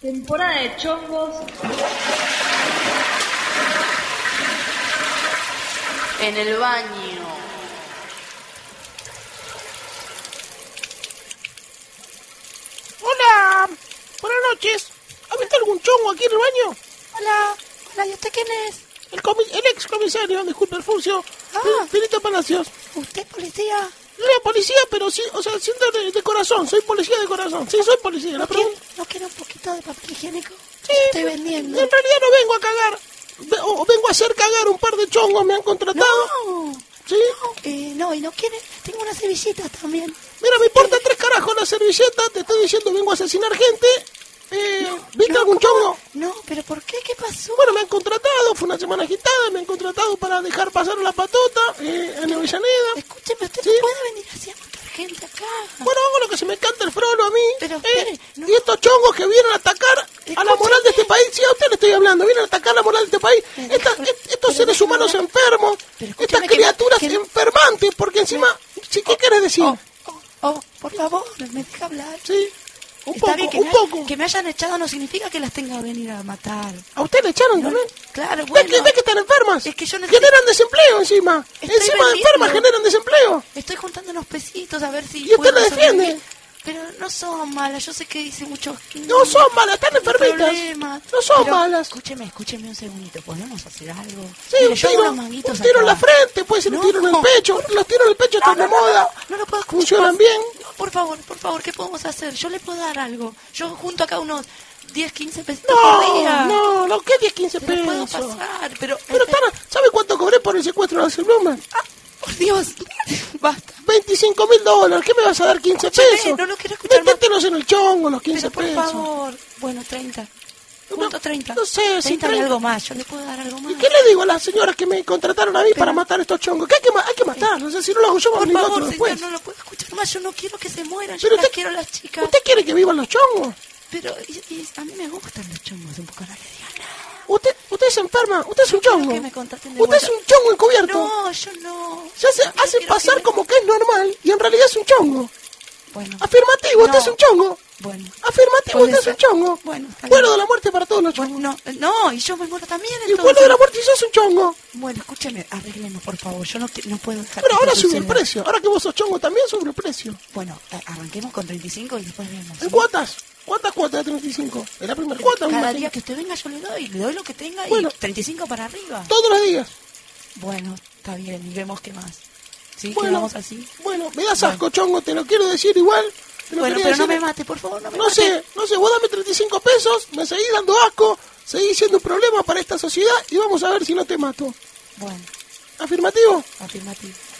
Temporada de chongos en el baño. Hola, buenas noches. ¿Ha visto algún chongo aquí en el baño? Hola, ¿y usted quién es? El ex comisario, disculpe, Furcio. Benito Palacios. ¿Usted es policía? No era policía, pero sí, o sea, siento de corazón, soy policía de corazón. Sí, soy policía, la pregunta. ¿No quiere un poquito de papel higiénico? Sí, Estoy vendiendo. En realidad no vengo a cagar. Vengo a hacer cagar un par de chongos, me han contratado. No. ¿Sí? No, y no quiere. Tengo unas servilletas también. Mira, me importa tres carajos la servilleta, te estoy diciendo, vengo a asesinar gente. ¿Viste algún chongo? No, pero ¿por qué? ¿Qué pasó? Bueno, me han contratado, fue una semana agitada, me han contratado para dejar pasar la patota en Avellaneda. Escúcheme, usted ¿Sí? no puede venir así a matar gente acá. Bueno, hago lo que se me canta el frolo a mí. Pero espere, no. Y estos chongos que vienen a atacar a la moral de este país, sí, a usted le estoy hablando, vienen a atacar la moral de este país. Estos seres humanos enfermos, estas criaturas enfermantes, porque encima, ¿sí, qué quieres decir? Por favor, me deja hablar. Sí. Está bien, poco. Que me hayan echado no significa que las tenga que venir a matar. ¿A usted le echaron también? Claro, bueno. ¿Ves que están enfermas? Es que yo generan desempleo encima. Encima de enfermas generan desempleo. Estoy juntando unos pesitos a ver si... ¿Y usted la defiende? Pero no son malas, yo sé que hice muchos... No son malas, están enfermitas. No son malas. Escúcheme un segundito, ¿podemos hacer algo? Sí, mire, un yo tiro, hago unos manguitos un tiro en acá. la frente, puede ser un tiro en el pecho. Los tiros en el pecho están de moda. No lo puedo escuchar. Funcionan bien. No, por favor, ¿qué podemos hacer? Yo le puedo dar algo. Yo junto acá unos 10, 15 pesitos por día. No, ¿qué 10, 15 Se pesos? lo puedo pasar, pero ¿sabe cuánto cobré por el secuestro de Alcelblumen? por Dios, basta. $25.000. ¿Qué me vas a dar 15 pesos? No lo quiero escuchar más. Métetelos en el chongo, los 15 Pero por pesos. favor, bueno, 30. ¿Cuánto 30? No sé, 30 y algo más, yo le puedo dar algo más. ¿Y qué le digo a las señoras que me contrataron a mí para matar estos chongos? Que hay que matarlos, si no los hago yo Por venir favor, otro después. señor, no lo puedo escuchar más, yo no quiero que se mueran, Pero yo las quiero a las chicas. ¿Usted quiere que vivan los chongos? Pero y a mí me gustan los chongos, un poco no le diga nada. Usted se enferma, usted es un chongo. Que me contraten de Usted es vuelta. un chongo encubierto. No, yo no. Se hace pasar como que es normal y en realidad es un chongo. Bueno. Afirmativo, usted es un chongo. Bueno. Afirmativo, usted es un chongo. Bueno, está Vuelo bien. de la muerte para todos los chongos. Bueno, no, y yo me muero también. Y Entonces. vuelo de la muerte y sos un chongo. Bueno, escúcheme, arreglemos, por favor. Yo no puedo dejar Pero que ahora esto sube el suceda. precio. Ahora que vos sos chongo también sube el precio. Bueno, arranquemos con 35 y después vemos. ¿En ¿sí? cuotas? ¿Cuántas cuotas de 35? ¿Es la primera cuota? Cada imagino. día que usted venga yo le doy lo que tenga Bueno. y 35 para arriba. Todos los días. Bueno, está bien, y vemos qué más. ¿Sí? Bueno, ¿Quedamos así? Bueno, me das asco, chongo, te lo quiero decir igual. Bueno, pero no me mate, por favor, no me mate. No sé, vos dame 35 pesos, me seguís dando asco, seguís siendo un problema para esta sociedad y vamos a ver si no te mato. Bueno, ¿Afirmativo? afirmativo.